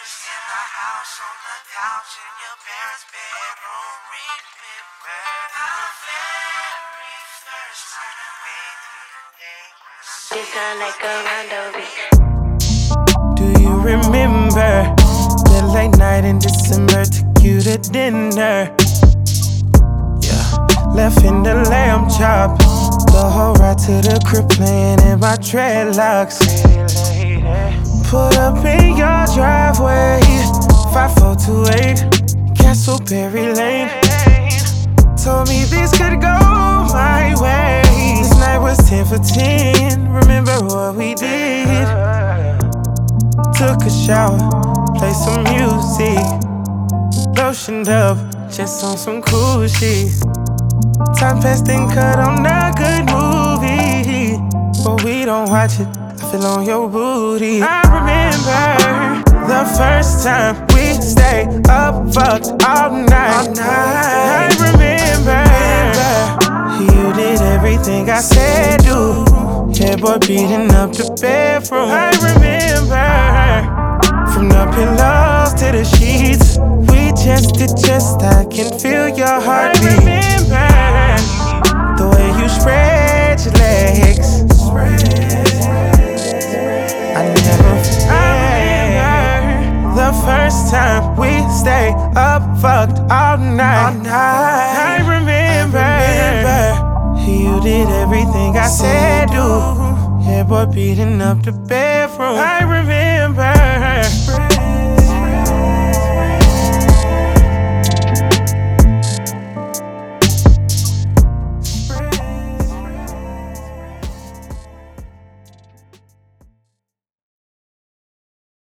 in the house on the couch in your parents' bedroom. Remember our very first time away through the day. It sound like a rendezvous. Do you remember that late night in December? Took you to dinner. Yeah, left in the lamb chop. The whole ride to the crib playing in my dreadlocks. Put up in your driveway, 5428 Castleberry Lane. Told me this could go my way. This night was 10 for 10. Remember what we did? Took a shower, played some music, lotioned up, just on some cool shit. Time passed and cut on a good movie, but we don't watch it. I feel on your booty. I remember the first time we stayed up, fucked all night. I remember you did everything I said do. Yeah, boy, beating up the bedroom. I remember from the pillows to the sheets. We just did just. I can feel your heartbeat. I remember the way you spread your legs. I never forget the first time we stayed up, fucked all night. I remember you did everything I said do. Yeah, boy, beating up the bedroom. I remember.